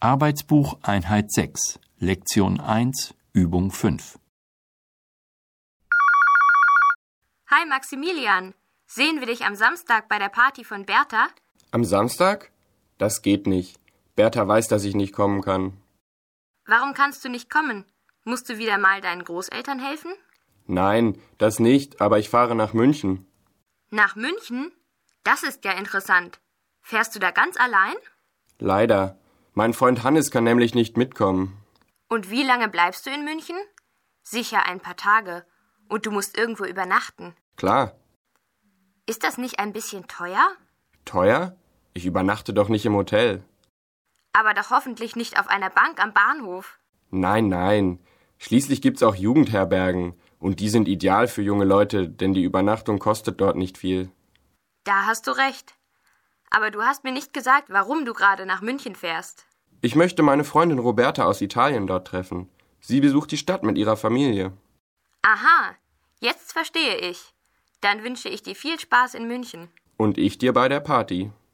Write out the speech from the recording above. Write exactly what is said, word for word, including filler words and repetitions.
Arbeitsbuch Einheit sechs, Lektion eins, Übung fünf. Hi Maximilian, sehen wir dich am Samstag bei der Party von Bertha? Am Samstag? Das geht nicht. Bertha weiß, dass ich nicht kommen kann. Warum kannst du nicht kommen? Musst du wieder mal deinen Großeltern helfen? Nein, das nicht, aber ich fahre nach München. Nach München? Das ist ja interessant. Fährst du da ganz allein? Leider. Mein Freund Hannes kann nämlich nicht mitkommen. Und wie lange bleibst du in München? Sicher ein paar Tage. Und du musst irgendwo übernachten. Klar. Ist das nicht ein bisschen teuer? Teuer? Ich übernachte doch nicht im Hotel. Aber doch hoffentlich nicht auf einer Bank am Bahnhof. Nein, nein. Schließlich gibt's auch Jugendherbergen. Und die sind ideal für junge Leute, denn die Übernachtung kostet dort nicht viel. Da hast du recht. Aber du hast mir nicht gesagt, warum du gerade nach München fährst. Ich möchte meine Freundin Roberta aus Italien dort treffen. Sie besucht die Stadt mit ihrer Familie. Aha, jetzt verstehe ich. Dann wünsche ich dir viel Spaß in München. Und ich dir bei der Party.